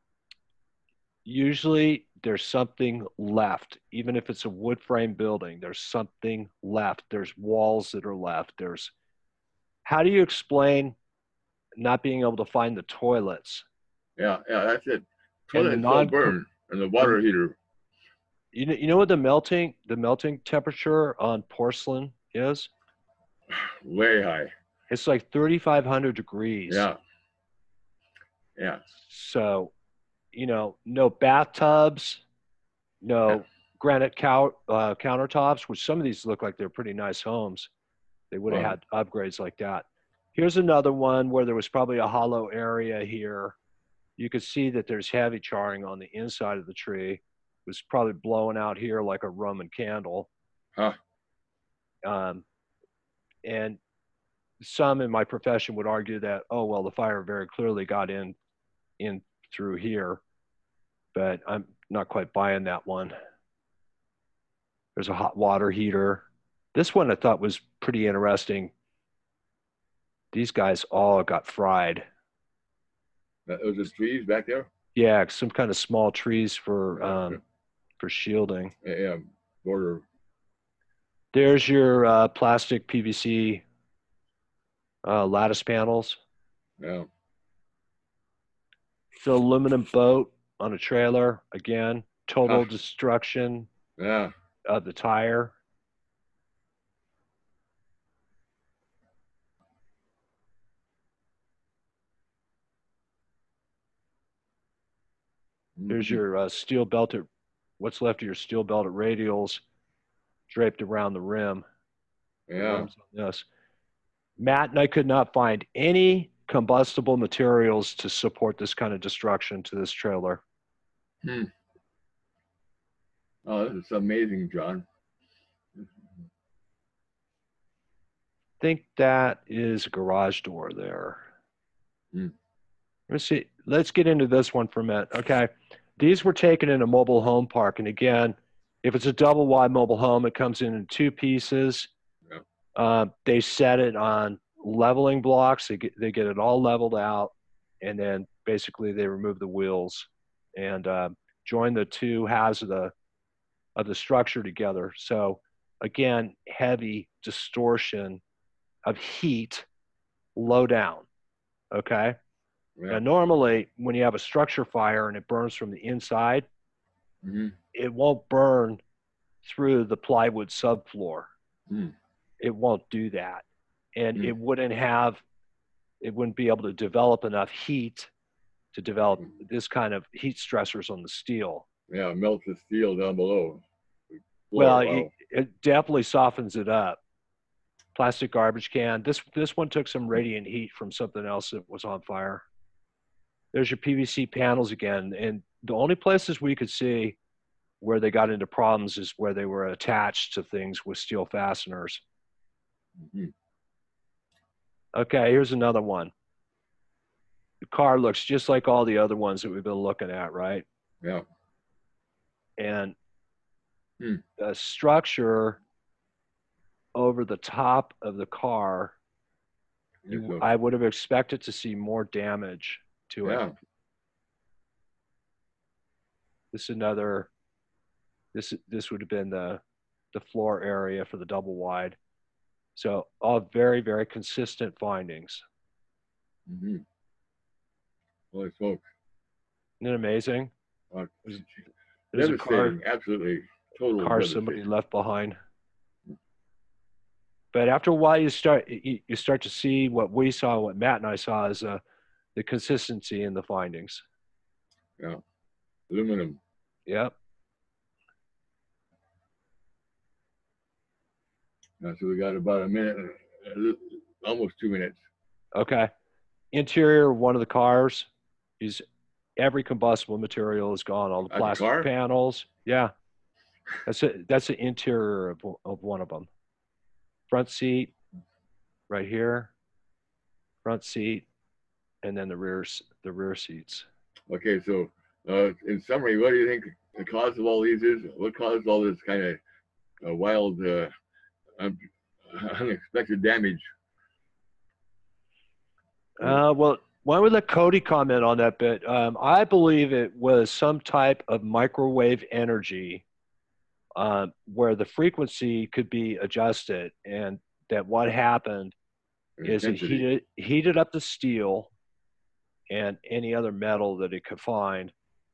usually there's something left. Even if it's a wood frame building, there's something left. There's walls that are left. There's, how do you explain not being able to find the toilets? Yeah. Yeah. That's it. And the Toilet still non- burn, and the water heater. You know, you know what the melting, the melting temperature on porcelain is? Way high. It's like thirty-five hundred degrees. Yeah. Yeah. So, you know, no bathtubs, no Yeah. granite cow, uh, countertops, which some of these look like they're pretty nice homes. They would have Wow. had upgrades like that. Here's another one where there was probably a hollow area here. You could see that there's heavy charring on the inside of the tree. It was probably blowing out here like a Roman candle. Huh. Um, and some in my profession would argue that, oh, well, the fire very clearly got in, in through here, but I'm not quite buying that one. There's a hot water heater. This one I thought was pretty interesting. These guys all got fried. That was just trees back there. Yeah, some kind of small trees for Okay. um, for shielding. Yeah. Yeah. Border. There's your uh, plastic P V C uh, lattice panels. Yeah. The aluminum boat on a trailer. Again, total Ah. destruction Yeah. of the tire. There's your uh, steel belted, what's left of your steel belted radials draped around the rim. Yeah. Rims on this. Matt and I could not find any combustible materials to support this kind of destruction to this trailer. Hmm. Oh, this is amazing, John. I think that is a garage door there. Hmm. Let's see. Let's get into this one for a minute. Okay. These were taken in a mobile home park. And again, if it's a double wide mobile home, it comes in in two pieces. Yeah. Uh, they set it on leveling blocks. They get, they get it all leveled out. And then basically they remove the wheels and uh, join the two halves of the, of the structure together. So again, heavy distortion of heat low down. Okay. Yeah. Now, normally when you have a structure fire and it burns from the inside, Mm-hmm. it won't burn through the plywood subfloor. Mm. It won't do that. And Mm. it wouldn't have, it wouldn't be able to develop enough heat to develop this kind of heat stressors on the steel. Yeah. Melts the steel down below. Well, Wow. it, it definitely softens it up. Plastic garbage can. This, this one took some radiant heat from something else that was on fire. There's your P V C panels again. And the only places we could see where they got into problems is where they were attached to things with steel fasteners. Mhm. Okay, here's another one. The car looks just like all the other ones that we've been looking at, right? Yeah. And Hmm. the structure over the top of the car, you, So- I would have expected to see more damage to yeah. it. This is another, this, this would have been the, the floor area for the double wide. So all very, very consistent findings. Mm-hmm. Holy smokes. Isn't it amazing? Uh, There's a car, Devastating, absolutely, totally car devastating. somebody left behind. But after a while, you start you, you start to see what we saw, what Matt and I saw, is uh, the consistency in the findings. Yeah, aluminum. Yep. Uh, so we got about a minute, uh, almost two minutes. Okay. Interior of one of the cars is every combustible material is gone. All the At the plastic car? panels. Yeah. That's a, that's the interior of, of one of them. Front seat, right here. Front seat, and then the rear the rear seats. Okay, so uh, in summary, what do you think the cause of all these is? What caused all this kind of uh, wild, uh, un- unexpected damage? Uh, well, why don't we let Cody comment on that bit? Um, I believe it was some type of microwave energy um, where the frequency could be adjusted, and that what happened is it Intensity. heated heated up the steel and any other metal that it could find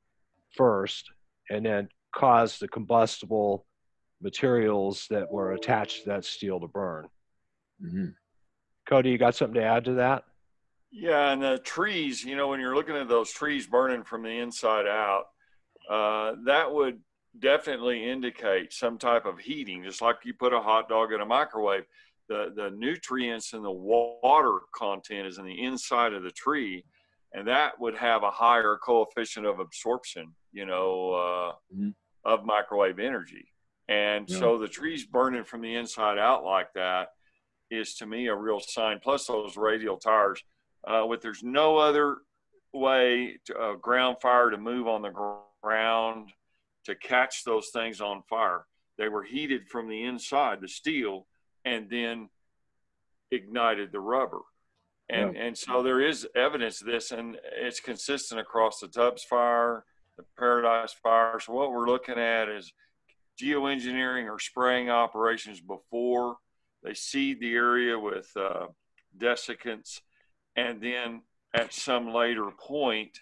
first, and then caused the combustible materials that were attached to that steel to burn. Mm-hmm. Cody, you got something to add to that? Yeah, and the trees, you know, when you're looking at those trees burning from the inside out, uh, that would definitely indicate some type of heating, just like you put a hot dog in a microwave. The, the nutrients and the water content is in the inside of the tree, and that would have a higher coefficient of absorption, you know, uh, mm-hmm. of microwave energy. And yeah. so the trees burning from the inside out like that is, to me, a real sign. Plus those radial tires. Uh, with there's no other way to uh, ground fire to move on the ground to catch those things on fire. They were heated from the inside, the steel, and then ignited the rubber. And yeah. and so there is evidence of this, and it's consistent across the Tubbs fire, the Paradise fire. So what we're looking at is geoengineering or spraying operations before they seed the area with uh, desiccants. And then at some later point,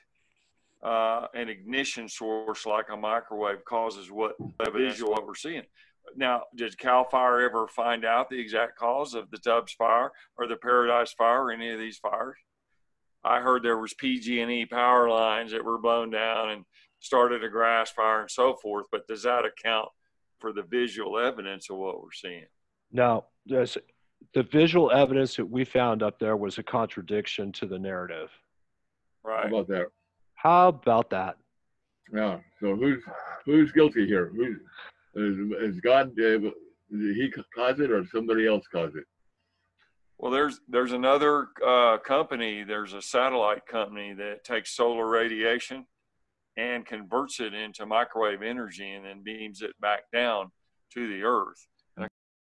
uh, an ignition source like a microwave causes what visual what we're seeing. Now, did CAL FIRE ever find out the exact cause of the Tubbs fire or the Paradise fire or any of these fires? I heard there was P G and E power lines that were blown down and started a grass fire and so forth, but does that account for the visual evidence of what we're seeing? No, there's the visual evidence that we found up there was a contradiction to the narrative. How Right. about that? How about that? Yeah. So who's who's guilty here? Who's is, is God? Uh, did he cause it, or somebody else caused it? Well, there's there's another uh, company. There's a satellite company that takes solar radiation and converts it into microwave energy and then beams it back down to the Earth. And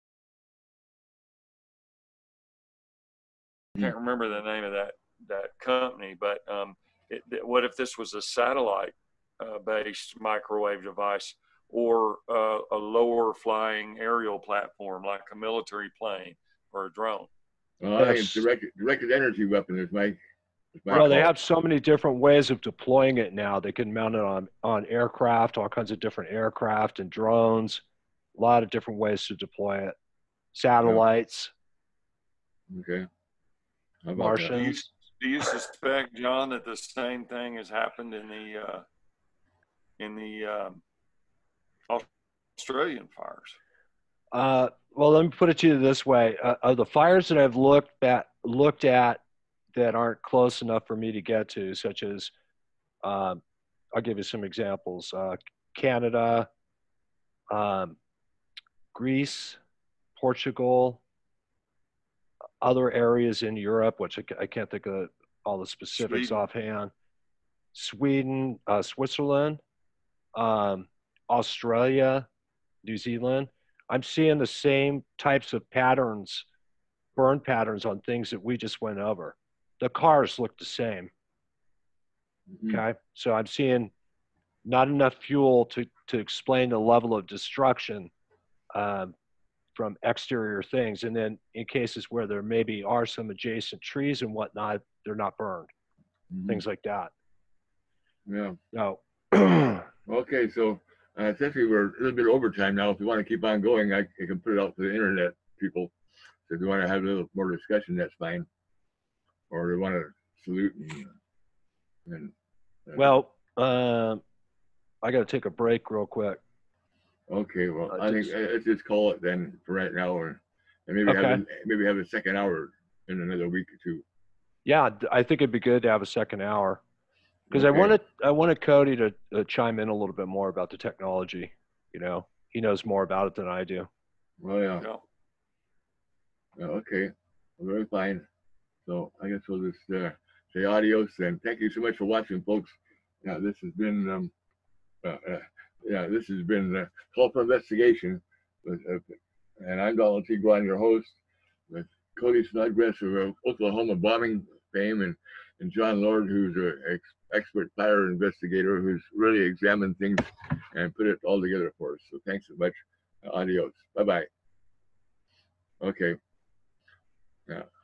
I can't remember the name of that that company, but um, it, it, what if this was a satellite uh, based microwave device or uh, a lower flying aerial platform like a military plane or a drone? Uh, I think it's directed, directed energy weapon is my, is my Well, call. they have so many different ways of deploying it now. They can mount it on, on aircraft, all kinds of different aircraft and drones, a lot of different ways to deploy it. Satellites, Okay. How about Martians. Do you, do you suspect, John, that the same thing has happened in the uh, in the um, Australian fires? Uh, well, let me put it to you this way: uh, of the fires that I've looked at, looked at that aren't close enough for me to get to, such as, um, I'll give you some examples: uh, Canada, um, Greece, Portugal, other areas in Europe, which I, I can't think of all the specifics Sweden. offhand. Sweden, uh, Switzerland, um, Australia, New Zealand. I'm seeing the same types of patterns, burn patterns on things that we just went over. The cars look the same. Mm-hmm. Okay. So I'm seeing not enough fuel to, to explain the level of destruction um, from exterior things. And then in cases where there maybe are some adjacent trees and whatnot, they're not burned, Mm-hmm. things like that. Yeah. No. Okay. So uh, essentially we're a little bit overtime now. If you want to keep on going, I, I can put it out to the internet people. So if you want to have a little more discussion, that's fine. Or they want to salute and, and, and Well, um, I got to take a break real quick. okay, well, Uh, I think just- uh, let's just call it then for right now, or and maybe have Okay. a, maybe have a second hour in another week or two. Yeah, d- I think it'd be good to have a second hour because I Okay. wanted I wanted Cody to uh, chime in a little bit more about the technology. You know, he knows more about it than I do. Well, yeah. Yeah. Yeah, okay. Well, very fine. So I guess we'll just uh, say adios and thank you so much for watching, folks. Yeah, this has been um, uh, uh, yeah, this has been uh, Call for Investigation, with, uh, and I'm Donald T. Guan, your host, with Cody Snodgrass of uh, Oklahoma bombing fame, and, and John Lord, who's an ex expert fire investigator who's really examined things and put it all together for us. So thanks so much. Adios. Bye bye. Okay. Yeah.